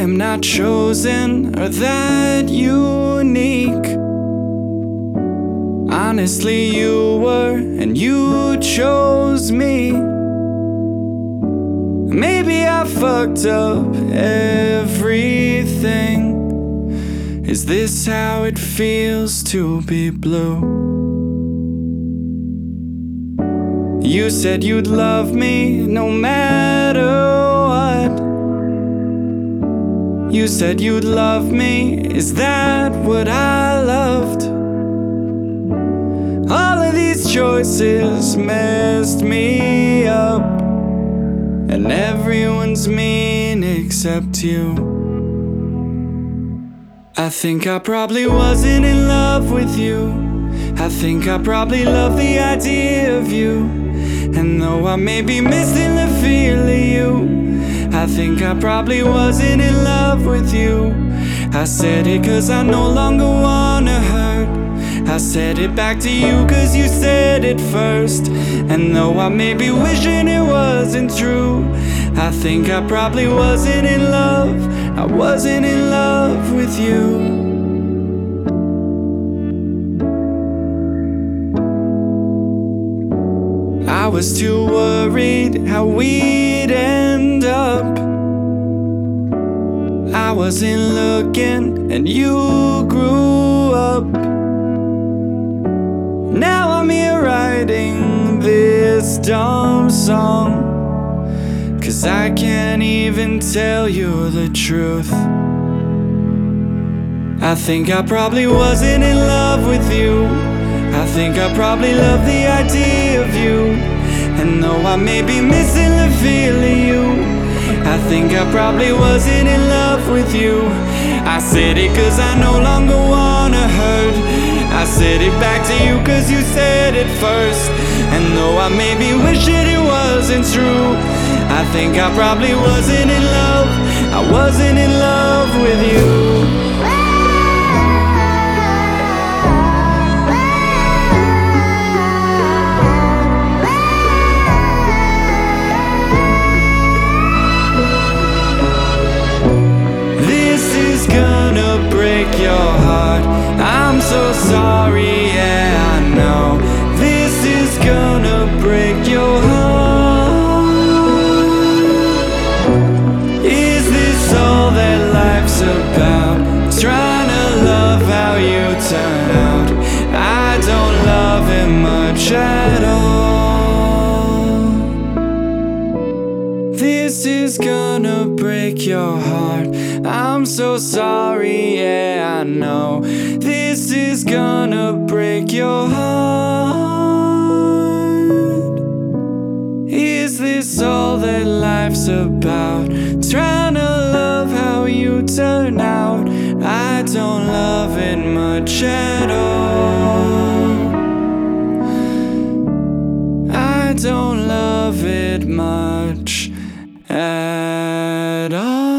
am not chosen or that unique. Honestly, you were, and you chose me. Maybe I fucked up everything. Is this how it feels to be blue? You said you'd love me no matter what. You said you'd love me, is that what I loved? All of these choices messed me up, and everyone's mean except you. I think I probably wasn't in love with you. I think I probably love the idea of you. And though I may be missing the feel of you, I think I probably wasn't in love with you. I said it cause I no longer wanna hurt. I said it back to you cause you said it first. And though I may be wishing it wasn't true, I think I probably wasn't in love. I wasn't in love with you. I was too worried how we'd end up. I wasn't looking and you grew up. Now I'm here writing this dumb song, cause I can't even tell you the truth. I think I probably wasn't in love with you. I think I probably love the idea of you. And though I may be missing the feel of you, I think I probably wasn't in love with you. I said it cause I no longer wanna hurt. I said it back to you cause you said it first. And though I may be wishing it wasn't true, I think I probably wasn't in love. I wasn't in love with you. Your heart, I'm so sorry, yeah, I know. This is gonna break your heart. Is this all that life's about? Trying to love how you turn out. I don't love it much at all. This is gonna break your heart. I'm so sorry, yeah, I know. This is gonna break your heart. Is this all that life's about? Trying to love how you turn out. I don't love it much at all. I don't love it much at all.